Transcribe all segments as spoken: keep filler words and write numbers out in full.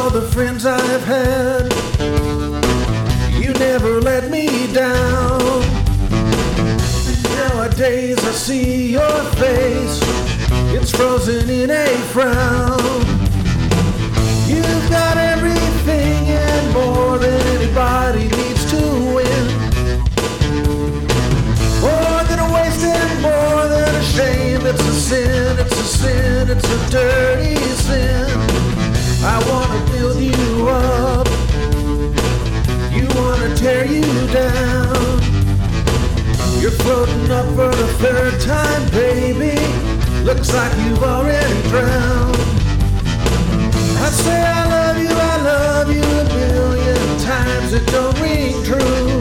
all the friends I've had, you never let me down. Nowadays I see your face, it's frozen in a frown. You've got everything and more than anybody needs to win. More than a waste and more than a shame. It's a sin, it's a sin, it's a dirty sin. I wanna build you up, you wanna tear you down. You're floating up for the third time, baby. Looks like you've already drowned. I say I love you, I love you a million times, it don't ring true.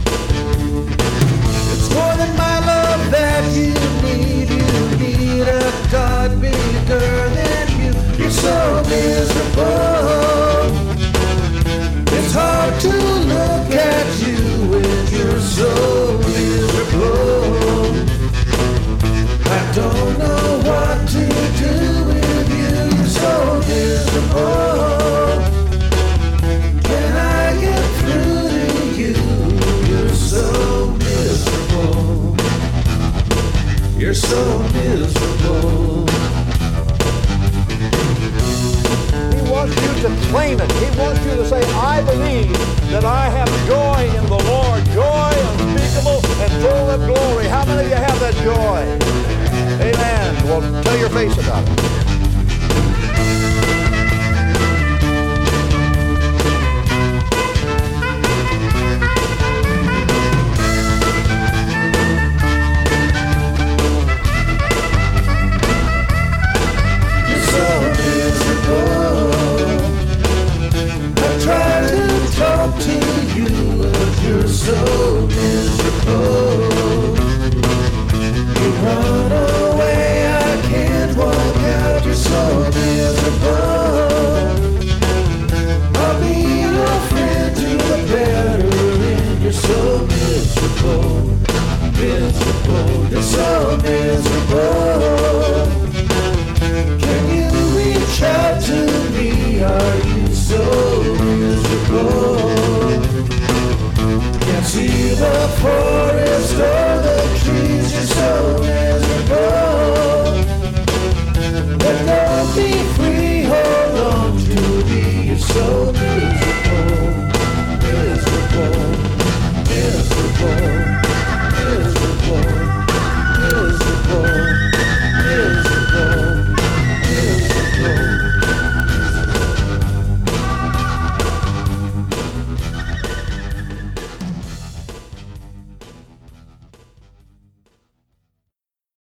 It's more than my love that you need. You need a God bigger than you. You're so miserable, it's hard to look at you when you're so miserable. I don't know what to do with you, you're so miserable. Can I get through to you? You're so miserable. You're so miserable. He wants you to claim it. He wants you to say, I believe that I have joy in the Lord, joy unspeakable and full of glory. How many of you have that joy? Amen. Well, tell your face about it.